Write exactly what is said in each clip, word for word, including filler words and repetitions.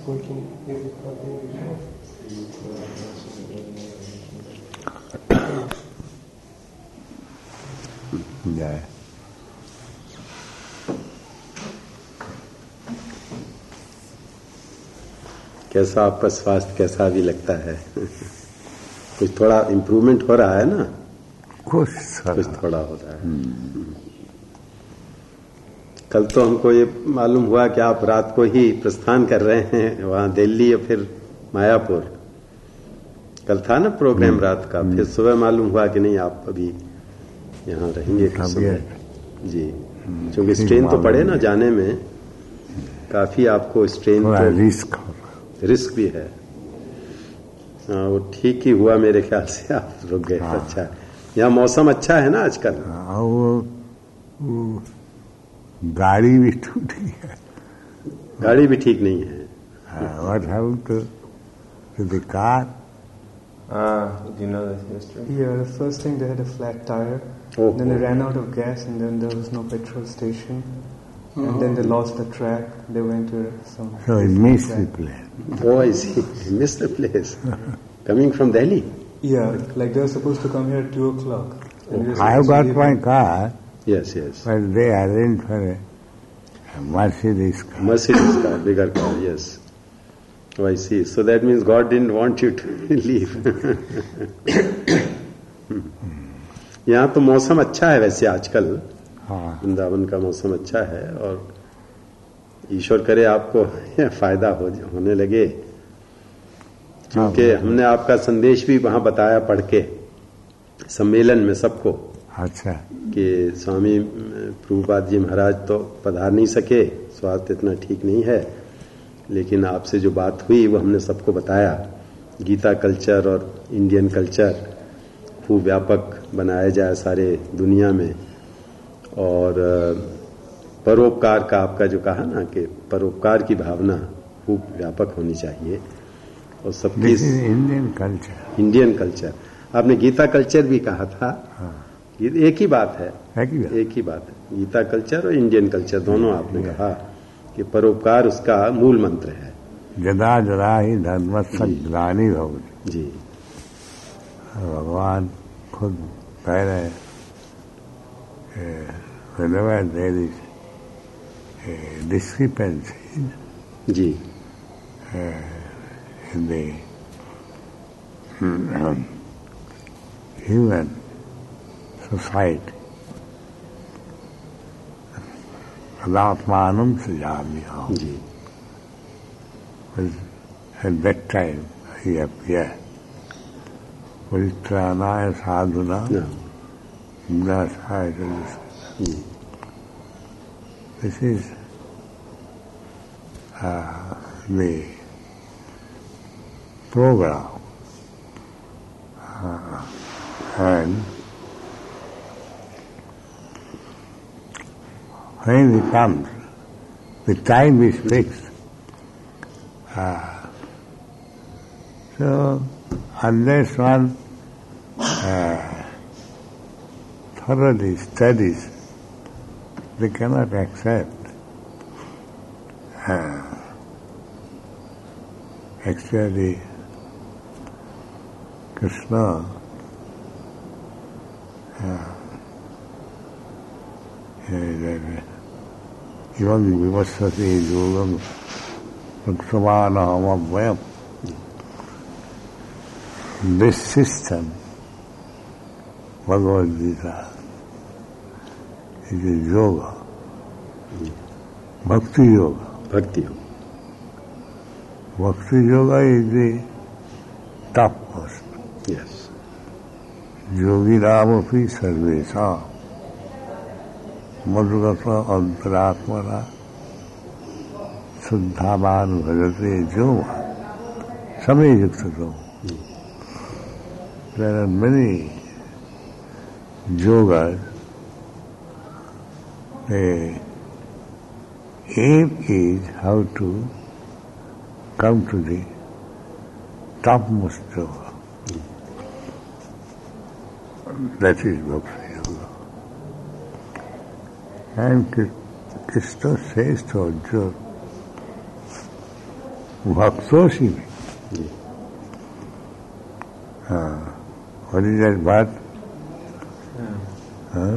working every day. Yeah. कैसा आपका स्वास्थ्य कैसा भी लगता है? कुछ थोड़ा इम्प्रूवमेंट हो रहा है ना? कुछ कुछ थोड़ा हो रहा है। कल तो हमको ये मालूम हुआ कि आप रात को ही प्रस्थान कर रहे हैं वहां दिल्ली या फिर मायापुर। कल था ना प्रोग्राम रात का, फिर सुबह मालूम हुआ कि नहीं आप अभी यहाँ रहेंगे कुछ समय। जी, क्योंकि स्ट्रेन तो पड़े ना जाने में, काफी आपको स्ट्रेन तो रिस्क रिस्क भी है। हाँ, वो ठीक ही हुआ मेरे ख्याल से आप रुक गए। हाँ। अच्छा, यहाँ मौसम अच्छा है ना आजकल? हाँ, वो, वो गाड़ी भी टूटी है। गाड़ी भी ठीक नहीं है। What happened to, to the car? Ah, do you know this history? Yeah, the first thing they had a flat tire. Oh, then oh. they ran out of gas, and then there was no petrol station. Oh. And then they lost the track. They went to some. So he missed the place. Oh, I see. He missed the place. Coming from Delhi. Yeah, like they were supposed to come here at two o'clock. Oh. I have got my car. Yes, yes. But they arranged for a, a Mercedes car. Mercedes car, bigger car, yes. Oh, I see. So that means God didn't want you to leave. यहाँ तो मौसम अच्छा है वैसे आजकल। हाँ। वृंदावन का मौसम अच्छा है और ईश्वर करे आपको फायदा हो, होने लगे, क्योंकि हमने आपका संदेश भी वहां बताया पढ़ के सम्मेलन में सबको। अच्छा। कि स्वामी प्रभुपाद जी महाराज तो पधार नहीं सके, स्वास्थ्य इतना ठीक नहीं है, लेकिन आपसे जो बात हुई वो हमने सबको बताया। गीता कल्चर और इंडियन कल्चर खूब व्यापक बनाया जाए सारे दुनिया में, और परोपकार का आपका जो कहा ना कि परोपकार की भावना खूब व्यापक होनी चाहिए और सबकी। Indian culture. इंडियन कल्चर आपने गीता कल्चर भी कहा था। हाँ। एक ही बात है, एक ही बात है। गीता कल्चर और इंडियन कल्चर दोनों आपने कहा कि परोपकार उसका मूल मंत्र है। जदा जदा ही धर्म ग्लानि भवति। जी, भगवान खुद कह रहे हैं whenever there is a discrepancy ji uh, in the um, human society, Adatmanam Sajamya. Ji, at that time he appeared. Paritrānāya sadhuna vināṣāya ca. This is uh, the program. Uh, and when it comes, the time is fixed. Uh, so, unless one uh, thoroughly studies, they cannot accept. Uh, actually, Krishna uh, even vivassati yogam prakshamanaham avayam. This system, Bhagavad Gita, is a yoga, bhakti yoga. Bhakti yoga. Bhakti yoga is the topmost. Yes. Yoginamapi sarvesam madhugata antaratmana suddhaman bhajate joma samay yuktato. There are many yogas. The aim is how to come to the topmost yoga. That is Bhakti Yoga. And Krishna says to Arjuna, भक्तोषी में हाँ और इधर बात हाँ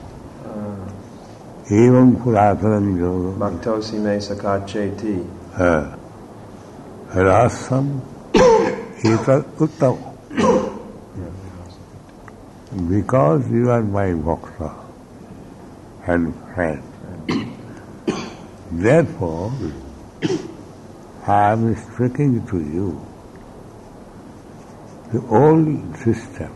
एवं पुरातन जो भक्तोषी में सखा चेती हाँ रासम एतद उत्तम because you are my bhakta and friend. Therefore, I am speaking to you the old system,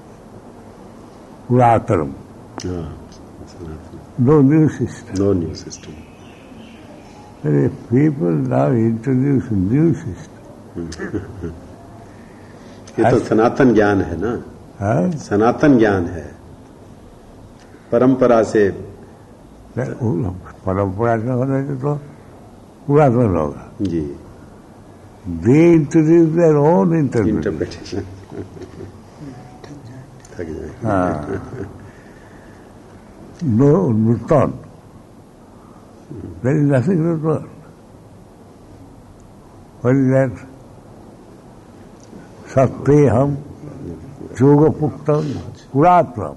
Puratanam. Yeah. No new system. No new system. But if people now introduce new system, ये तो सनातन ज्ञान है ना, हाँ? सनातन ज्ञान है, परंपरा से परंपरा से होने से तो पुरातन होगा जी. They introduce their own interpretation. थक जाए. हाँ. No return. There is nothing to return. What is that? सत्य हम जोग पुक्तम पुरातनम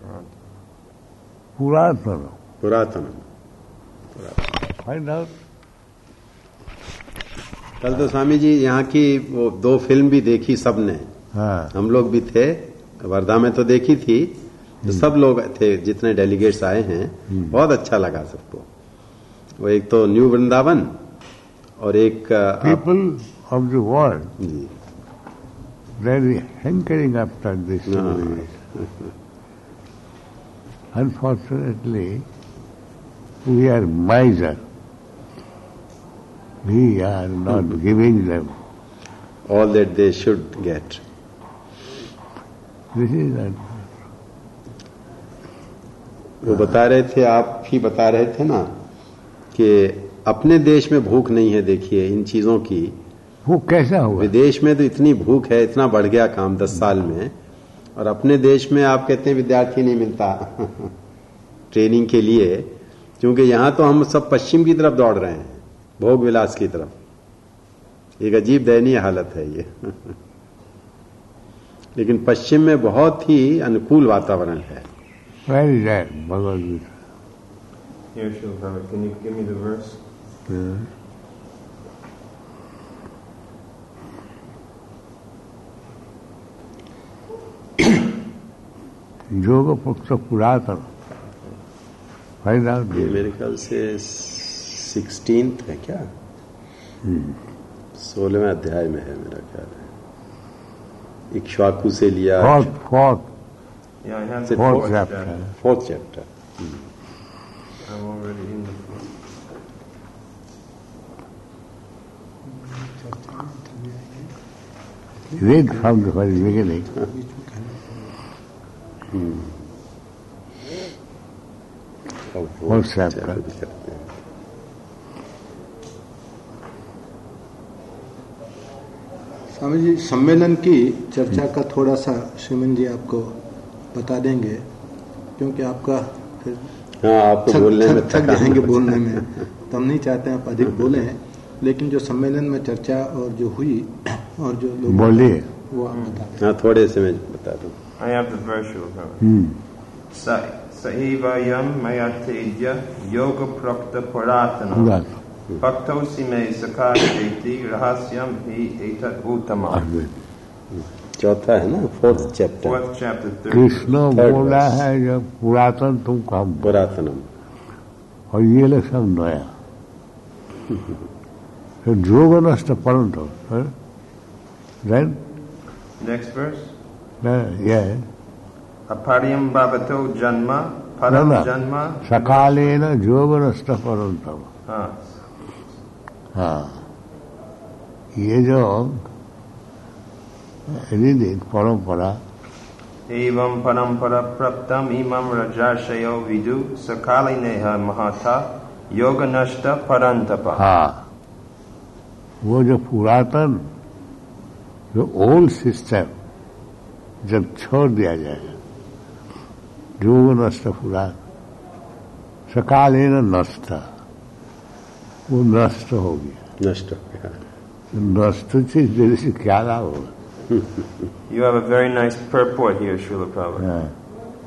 पुरातनम पुरातनम. Find out. कल तो स्वामी जी यहाँ की वो दो फिल्म भी देखी सबने. हाँ. हम लोग भी थे, वर्धा में तो देखी थी, तो सब लोग थे जितने डेलीगेट्स आए हैं. बहुत अच्छा लगा सबको. वो एक तो न्यू वृंदावन और एक पीपल ऑफ द वर्ल्ड जी. very hankering after this. No. Unfortunately, we are miser. We are not mm-hmm. giving them all that they should get. This is that. वो बता रहे थे, आप ही बता रहे थे ना कि अपने देश में भूख नहीं है. देखिए इन चीजों की भूख कैसा हुआ? विदेश में तो इतनी भूख है, इतना बढ़ गया काम दस साल में, और अपने देश में आप कहते हैं विद्यार्थी नहीं मिलता ट्रेनिंग के लिए, क्योंकि यहां तो हम सब पश्चिम की तरफ दौड़ रहे हैं, भोग विलास की तरफ. एक अजीब दयनीय हालत है ये. लेकिन पश्चिम में बहुत ही अनुकूल वातावरण है. Where is that? Bhagavad Gita. Here, Srila Prabhupada, can you give me the verse? Yeah. योग पुस्तक पुरातन फायदा मेरे ख्याल से सिक्सटीन्थ है क्या, सोलहवें अध्याय में है मेरा ख्याल है. इक्ष्वाकु से लिया fourth fourth fourth chapter. Fourth chapter. I'm already in the fourth. Read from the very beginning. Fourth chapter. Swami ji सम्मेलन की चर्चा का थोड़ा सा श्रीमन जी आपको बता देंगे, क्योंकि आपका फिर हाँ, आपको बोलने में थक जाएंगे बोलने में, तो हम नहीं चाहते हैं आप अधिक बोले हैं, लेकिन जो सम्मेलन में चर्चा और जो हुई और जो लोग बोलिए वो आप बता दें. हाँ, थोड़े से मैं बता दूं. I have the verse. Saivayam mayatedya yoga prakta puratana bhaktosi me sakasheti rahasyam hi etat uttama. चौथा है ना, fourth chapter. Fourth chapter. Krishna बोला है जब पुरातन तुम काम पुरातनम, और ये लोग सब नया. तो जोग नष्ट परंत देन Next verse. Yeah. Apariyam bhavato janma param janma sakalena joganasta parantam. हाँ. हाँ, ये जो रीति परंपरा एवं परंपरा प्रप्तम इमं रजाशयो विदु सकालिनेह महता योग नष्ट परंतप. हाँ, वो जो पुरातन जो ओल्ड सिस्टम जब छोड़ दिया जाएगा, जो नष्ट पूरा सकाल है ना नष्ट, वो नष्ट हो गया. नष्ट हो गया. वस्तु चीज से क्या लाभ होगा? You have a very nice purport here, Srila Prabhupada. Yeah.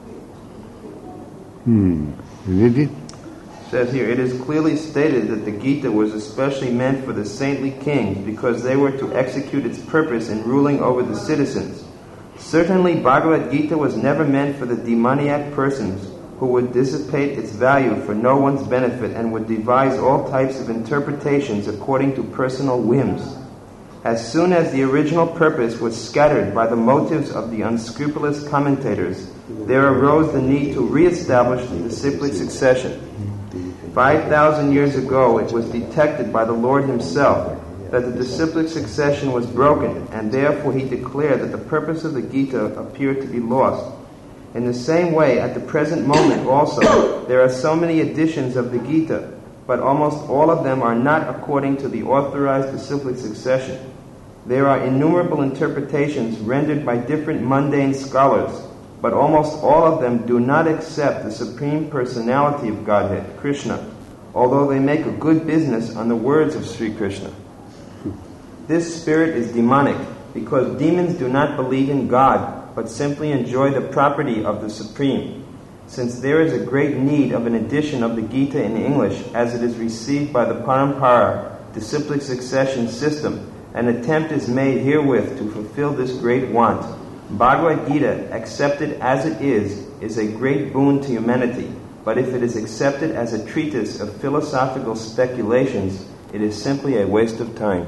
Hmm. Read it. Says here, it is clearly stated that the Gita was especially meant for the saintly kings because they were to execute its purpose in ruling over the citizens. Certainly, Bhagavad Gita was never meant for the demoniac persons who would dissipate its value for no one's benefit and would devise all types of interpretations according to personal whims. As soon as the original purpose was scattered by the motives of the unscrupulous commentators, there arose the need to re-establish the disciplic succession. Five thousand years ago, it was detected by the Lord himself that the disciplic succession was broken, and therefore he declared that the purpose of the Gita appeared to be lost. In the same way, at the present moment also, there are so many editions of the Gita, but almost all of them are not according to the authorized disciplic succession. There are innumerable interpretations rendered by different mundane scholars, but almost all of them do not accept the Supreme Personality of Godhead, Krishna, although they make a good business on the words of Sri Krishna. This spirit is demonic because demons do not believe in God, but simply enjoy the property of the Supreme. Since there is a great need of an edition of the Gita in English as it is received by the Parampara, disciplic succession system, an attempt is made herewith to fulfill this great want. Bhagavad Gita, accepted as it is, is a great boon to humanity, but if it is accepted as a treatise of philosophical speculations, it is simply a waste of time.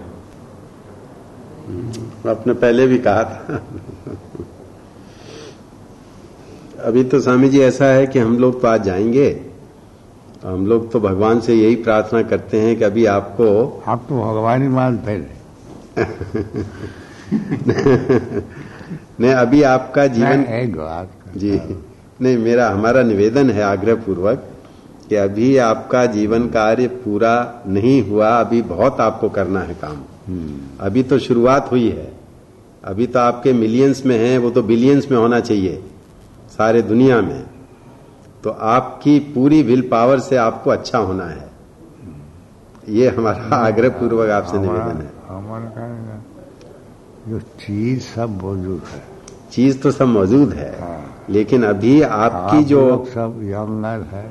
आपने पहले भी कहा था. अभी तो स्वामी जी ऐसा है कि हम लोग तो आज जाएंगे. हम लोग तो भगवान से यही प्रार्थना करते हैं कि अभी आपको आप तो भगवान ही मानते हैं. नहीं, अभी आपका जीवन जी नहीं, मेरा हमारा निवेदन है आग्रह पूर्वक कि अभी आपका जीवन कार्य पूरा नहीं हुआ. अभी बहुत आपको करना है काम. अभी तो शुरुआत हुई है. अभी तो आपके मिलियंस में है, वो तो बिलियंस में होना चाहिए सारे दुनिया में. तो आपकी पूरी विल पावर से आपको अच्छा होना है. ये हमारा आग्रह पूर्वक आपसे निवेदन है. हमारा जो चीज सब मौजूद है, चीज तो सब मौजूद है. हाँ. लेकिन अभी आपकी आप जो सब यंगर है,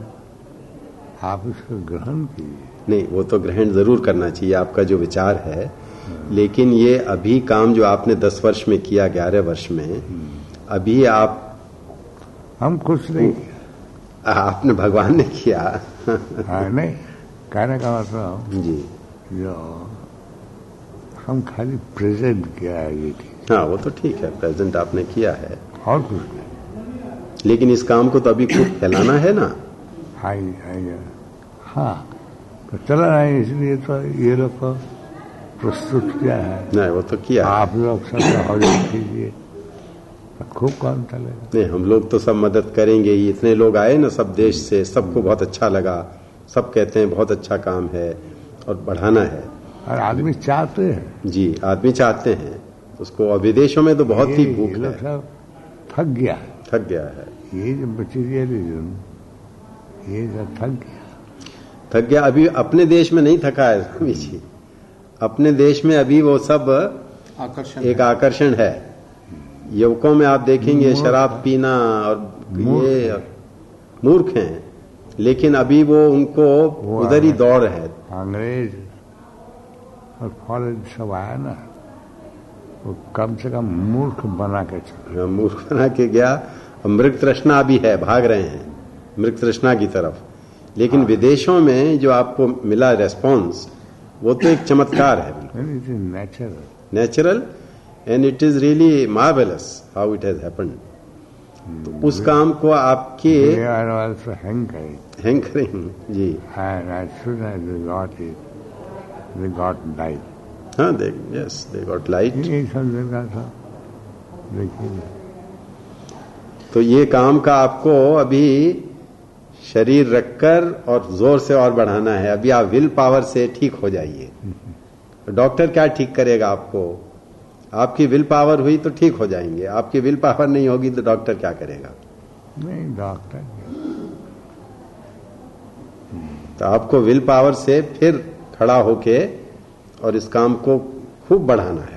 आप उसको ग्रहण कीजिए. नहीं, वो तो ग्रहण जरूर करना चाहिए आपका जो विचार है. लेकिन ये अभी काम जो आपने दस वर्ष में किया, ग्यारह वर्ष में, अभी आप हम कुछ नहीं, आपने भगवान ने किया. हाँ, नहीं कहने का मतलब जी, जो हम खाली प्रेजेंट किया है ये ठीक. हाँ, वो तो ठीक है, प्रेजेंट आपने किया है और कुछ नहीं. लेकिन इस काम को तो अभी खूब फैलाना है ना. हाँ हाँ, तो चला नहीं, इसलिए तो ये लोग को प्रस्तुत किया है. नहीं, वो तो किया. आप लोग सब सहयोग कीजिए, खूब काम चलेगा. नहीं, हम लोग तो सब मदद करेंगे ही. इतने लोग आए ना सब देश से, सबको बहुत अच्छा लगा. सब कहते हैं बहुत अच्छा काम है और बढ़ाना है. और आदमी चाहते हैं. जी, आदमी चाहते हैं उसको. और विदेशों में तो बहुत ही भूख है. सब थक गया है. थक गया है. ये जो मटीरियलिज्म, ये सब थक गया. थक गया. अभी अपने देश में नहीं थका है स्वामी जी. अपने देश में अभी वो सब आकर्षण एक है. आकर्षण है. युवकों में आप देखेंगे शराब पीना और ये मूर्ख हैं. लेकिन अभी वो उनको उधर ही दौड़ है. अंग्रेज और फॉरेन सब आया ना, वो कम से कम मूर्ख बना के चला. मूर्ख बना के गया. मृग तृष्णा भी है, भाग रहे हैं मृग तृष्णा की तरफ. लेकिन हाँ. विदेशों में जो आपको मिला रेस्पॉन्स, वो तो एक चमत्कार है. Natural natural and it is really marvellous how it has happened. तो उस काम को आपके हैंग करें हैंग करें जी. हाँ, they yes they got light. तो ये काम का आपको अभी शरीर रखकर और जोर से और बढ़ाना है. अभी आप विल पावर से ठीक हो जाइए. डॉक्टर क्या ठीक करेगा आपको? आपकी विल पावर हुई तो ठीक हो जाएंगे. आपकी विल पावर नहीं होगी तो डॉक्टर क्या करेगा? नहीं, डॉक्टर तो आपको विल पावर से फिर खड़ा होके और इस काम को खूब बढ़ाना है।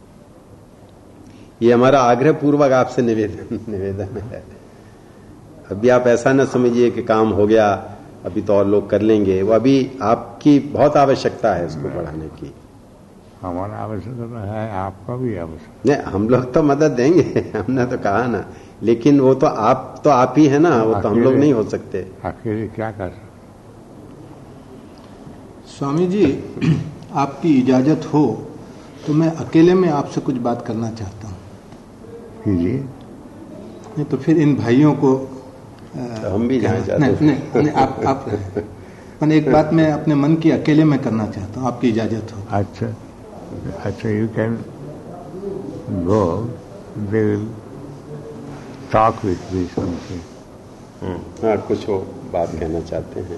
ये हमारा आग्रह पूर्वक आपसे निवेदन निवेदन है। अभी आप ऐसा न समझिए कि काम हो गया, अभी तो और लोग कर लेंगे। वो अभी आपकी बहुत आवश्यकता है इसको बढ़ाने की। हमारा आवश्यकता है, आपका भी आवश्यकता। नहीं, हम लोग तो मदद देंगे, हमने तो कहा ना, लेकिन वो तो आप तो आप ही है ना, वो तो हम लोग नहीं हो सकते। अकेले क्या कर सकते? स्वामी जी, आपकी इजाजत हो तो मैं अकेले में आपसे कुछ बात करना चाहता हूँ। कीजिए। नहीं तो फिर इन भाइयों को तो हम भी जाना चाहते हैं। नहीं, नहीं, नहीं, आप आप पर एक बात मैं अपने मन की अकेले में करना चाहता हूँ, आपकी इजाजत हो। अच्छा अच्छा, you can go, they will talk with me something. हाँ, कुछ वो बात कहना चाहते हैं।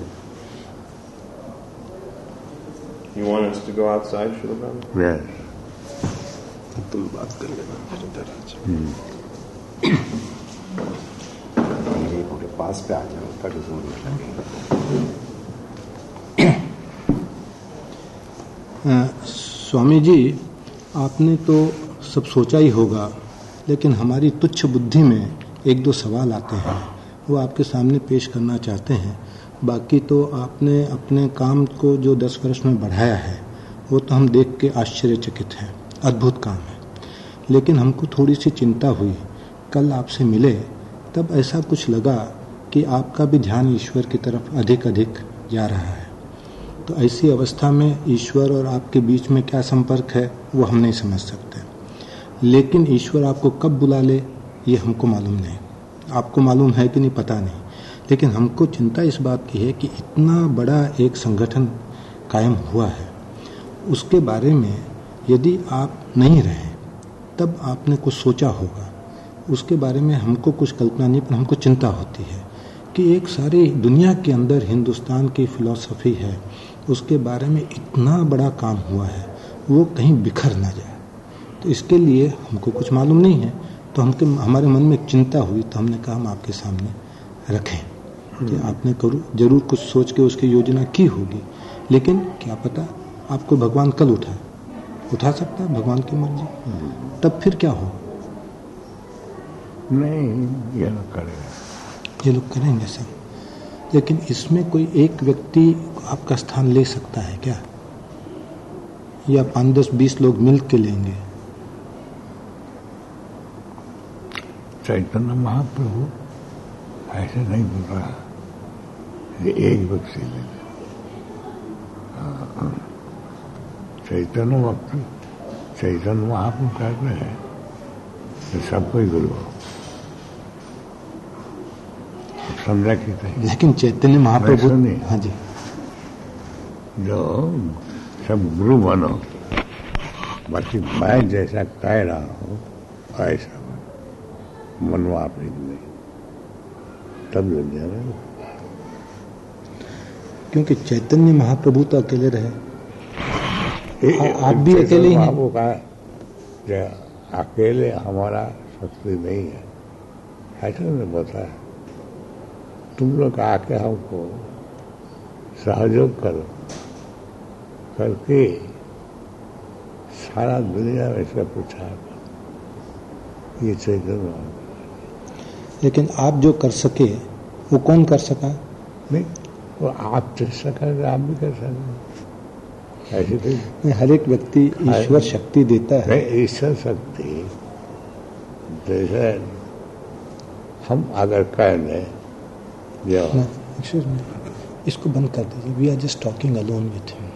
You want us to go outside, Srila Prabhupada? Yes. तुम बात कर लेना फिर इधर आ जाओ। मेरे पूरे पास पे आ जाओ ताकि जोर न लगे। स्वामी जी, आपने तो सब सोचा ही होगा, लेकिन हमारी तुच्छ बुद्धि में एक दो सवाल आते हैं, वो आपके सामने पेश करना चाहते हैं। बाकी तो आपने अपने काम को जो दस वर्ष में बढ़ाया है वो तो हम देख के आश्चर्यचकित हैं, अद्भुत काम है। लेकिन हमको थोड़ी सी चिंता हुई, कल आपसे मिले तब ऐसा कुछ लगा कि आपका भी ध्यान ईश्वर की तरफ अधिक अधिक जा रहा है। तो ऐसी अवस्था में ईश्वर और आपके बीच में क्या संपर्क है वो हम नहीं समझ सकते, लेकिन ईश्वर आपको कब बुला ले ये हमको मालूम नहीं। आपको मालूम है कि नहीं पता नहीं, लेकिन हमको चिंता इस बात की है कि इतना बड़ा एक संगठन कायम हुआ है, उसके बारे में यदि आप नहीं रहे तब आपने कुछ सोचा होगा, उसके बारे में हमको कुछ कल्पना नहीं, पर हमको चिंता होती है कि एक सारी दुनिया के अंदर हिंदुस्तान की फिलॉसफी है, उसके बारे में इतना बड़ा काम हुआ है, वो कहीं बिखर ना जाए। तो इसके लिए हमको कुछ मालूम नहीं है, तो हमके हमारे मन में एक चिंता हुई, तो हमने कहा हम आपके सामने रखें कि आपने करूँ जरूर कुछ सोच के उसकी योजना की होगी, लेकिन क्या पता आपको भगवान कल उठाए, उठा सकता है भगवान की मर्जी, तब फिर क्या हो। नहीं, ये लोग करेगा, ये लोग करेंगे सब, लेकिन इसमें कोई एक व्यक्ति आपका स्थान ले सकता है क्या, या पाँच दस बीस लोग मिल के लेंगे? चैतन्य महाप्रभु ऐसे नहीं बोल रहा, ये एक व्यक्ति ले ले। चैतन्य भक्ति चैतन्य महाप्रभु कहते हैं कि सबको ही गुरु हो, समझा कि नहीं? लेकिन चैतन्य महाप्रभु, हाँ जी, जो सब गुरु बनो, बाकी मैं जैसा कह रहा हूँ ऐसा मनवा प्रीत में, तब लग जा रहे हो। क्योंकि चैतन्य महाप्रभु तो अकेले रहे, आ, आप भी अकेले ही हैं। वो कहा अकेले हमारा शक्ति नहीं है, ऐसा नहीं बोलता है। तुम लोग आके हमको सहयोग करो, करके सारा दुनिया में से पूछा, ये चैतन्य। लेकिन आप जो कर सके वो कौन कर सका? नहीं, वो आप कर सका, आप भी कर सके, ऐसे नहीं। हर एक व्यक्ति ईश्वर शक्ति देता है। नहीं, ईश्वर शक्ति जैसे हम अगर कह दें, इसको बंद कर दीजिए, we are just talking alone with him.